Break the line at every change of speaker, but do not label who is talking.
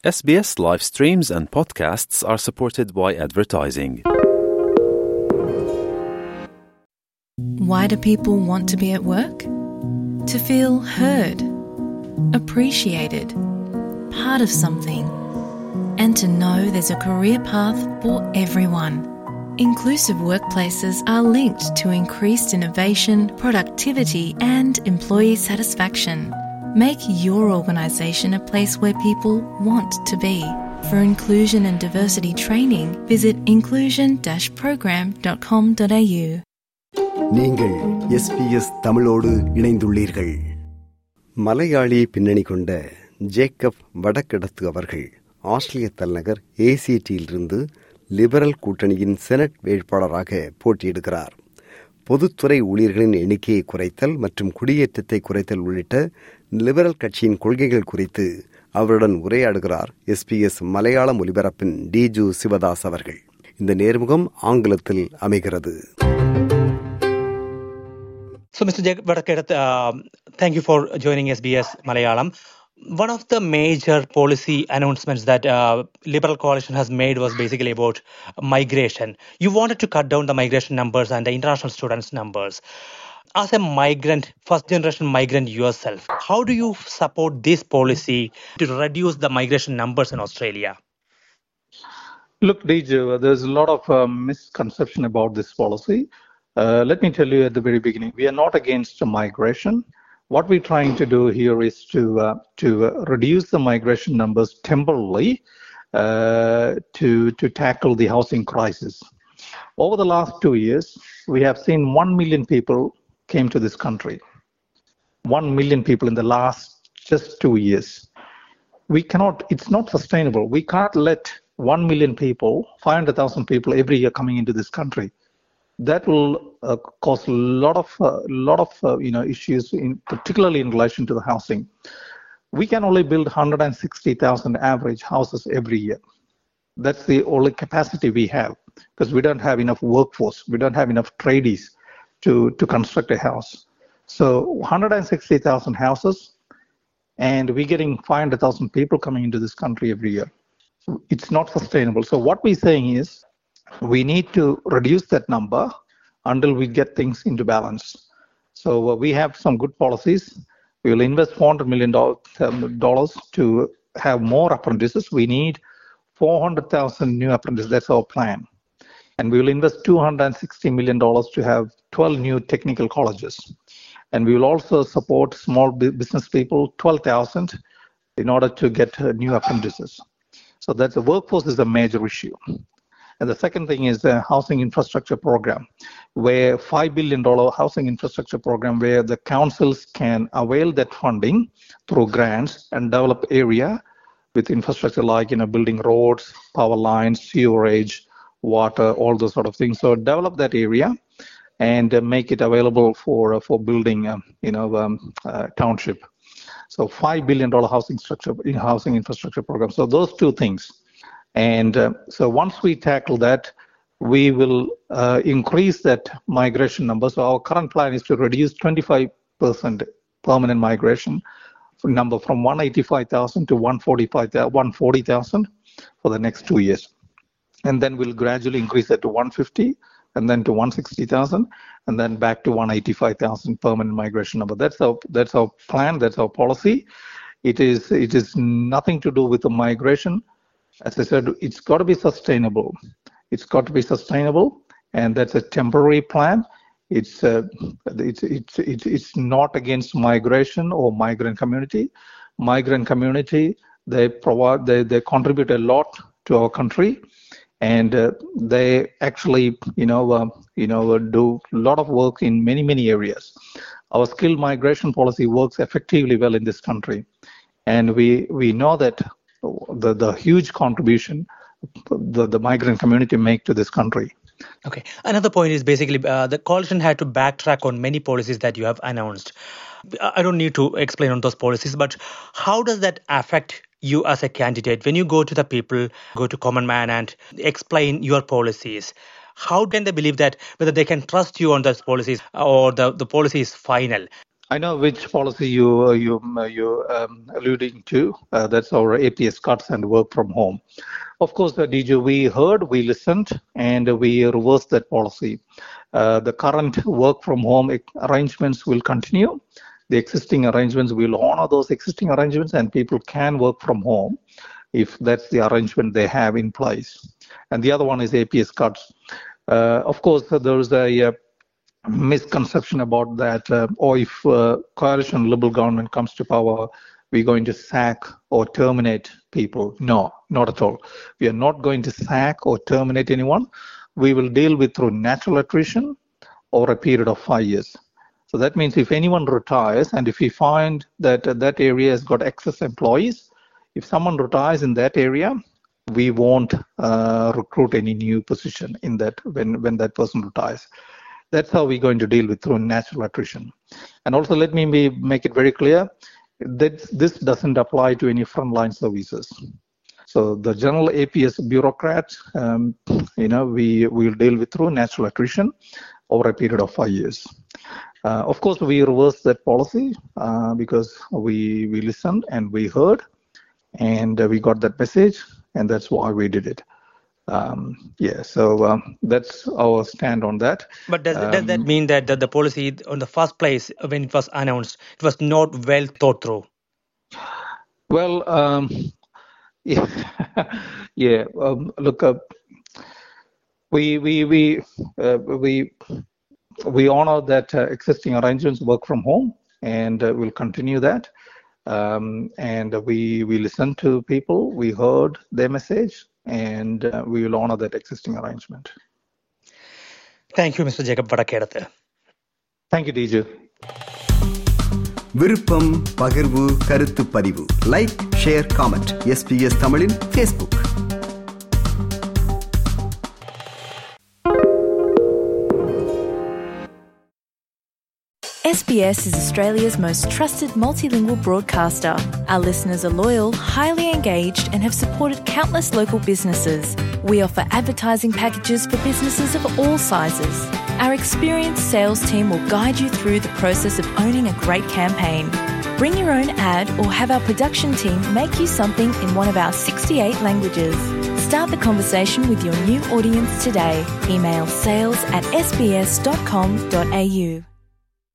SBS live streams and podcasts are supported by advertising.
Why do people want to be at work? To feel heard, appreciated, part of something, and to know there's a career path for everyone. Inclusive workplaces are linked to increased innovation, productivity, and employee satisfaction. Make your organisation a place where people want to be. For inclusion and diversity training, visit inclusion-program.com.au.
நீங்கள் SBS தமிழோடு இணைந்துள்ளீர்கள். மலையாளி பின்னணி கொண்ட Jacob வடக்கிடத்து அவர்கள் ஆஸ்திரேலிய தலைநகர் ACTயிலிருந்து liberal கூட்டணியின் senate வேட்பாளராக போட்டியிடுகிறார். பொதுத்துறை ஊழியர்களின் எண்ணிக்கையை குறைத்தல் மற்றும் குடியேற்றத்தை குறைத்தல் உள்ளிட்ட லிபரல் கட்சியின் கொள்கைகள் குறித்து அவருடன் உரையாடுகிறார் SBS மலையாளம் ஒலிபரப்பின் டிஜு சிவதாஸ் அவர்கள். இந்த நேர்முகம் ஆங்கிலத்தில் அமைகிறது.
So, Mr. Jacob Vadakkedath, thank you for joining SBS Malayalam. One of the major policy announcements that Liberal Coalition has made was basically about migration. You wanted to cut down the migration numbers and the international students' numbers. As a migrant, first-generation migrant yourself, how do you support this policy to reduce the migration numbers in Australia?
Look, Diju, there's a lot of misconception about this policy. Let me tell you at the very beginning, we are not against migration. What we're trying to do here is to reduce the migration numbers temporarily to tackle the housing crisis. Over the last 2 years, we have seen 1 million people came to this country. 1 million people in the last just 2 years. It's not sustainable. We can't let 1 million people, 500,000 people every year coming into this country. That will cause a lot of issues, particularly in relation to the housing. We can only build 160,000 average houses every year. That's the only capacity we have because we don't have enough workforce. We don't have enough tradies to construct a house. So 160,000 houses, and we're getting 500,000 people coming into this country every year. So it's not sustainable. So what we're saying is, we need to reduce that number until we get things into balance. So we have some good policies. We will invest $400 million to have more apprentices. We need 400,000 new apprentices. That's our plan. And we will invest $260 million to have 12 new technical colleges. And we will also support small business people, 12,000, in order to get new apprentices. So that the workforce is a major issue. And the second thing is the housing infrastructure program, where $5 billion housing infrastructure program, where the councils can avail that funding through grants and develop area with infrastructure like, building roads, power lines, sewerage, water, all those sort of things. So develop that area and make it available for building, township. So $5 billion housing infrastructure program. So those two things. And so once we tackle that, we will increase that migration number. So our current plan is to reduce 25% permanent migration number from 185,000 to 140,000 for the next 2 years. And then we'll gradually increase that to 150 and then to 160,000 and then back to 185,000 permanent migration number. That's our plan. That's our policy. It is nothing to do with the migration. As I said, it's got to be sustainable. And that's a temporary plan. It's not against migration or migrant community. Migrant community, they contribute a lot to our country, and they actually do a lot of work in many areas. Our skilled migration policy works effectively well in this country, and we know that the huge contribution the migrant community make to this country.
Okay. Another point is basically the coalition had to backtrack on many policies that you have announced. I don't need to explain on those policies, but how does that affect you as a candidate when you go to the people, go to common man and explain your policies? How can they believe that whether they can trust you on those policies or the policy is final?
I know which policy you're alluding to. That's our APS cuts and work from home. Of course, DJ, we heard, we listened, and we reversed that policy. The current work from home arrangements will continue. The existing arrangements will honor those existing arrangements, and people can work from home if that's the arrangement they have in place. And the other one is APS cuts. Of course, there's a misconception about that, or if coalition Liberal government comes to power, we're going to sack or terminate people. No, not at all. We are not going to sack or terminate anyone. We will deal with through natural attrition over a period of 5 years. So that means if anyone retires, and if we find that that area has got excess employees, if someone retires in that area, we won't recruit any new position in that when that person retires. That's how we're going to deal with through natural attrition. And also let me make it very clear that this doesn't apply to any frontline services. So the general APS bureaucrats, we will deal with through natural attrition over a period of 5 years. Of course, we reversed that policy because we listened and we heard, and we got that message, and that's why we did it. So that's our stand on that.
But does that mean that the policy, in the first place, when it was announced, it was not well thought through?
Well, look, we honor that existing arrangements work from home, and we'll continue that. And we listened to people, we heard their message, and we will honor that existing arrangement.
Thank you, Mr. Jacob Vadakedathu.
Thank you, DJ.
விருப்பம், பகிர்வு, கருத்து பதிவு. Like, share, comment. SBS தமிழின் Facebook.
SBS is Australia's most trusted multilingual broadcaster. Our listeners are loyal, highly engaged, and have supported countless local businesses. We offer advertising packages for businesses of all sizes. Our experienced sales team will guide you through the process of owning a great campaign. Bring your own ad or have our production team make you something in one of our 68 languages. Start the conversation with your new audience today. Email sales@sbs.com.au.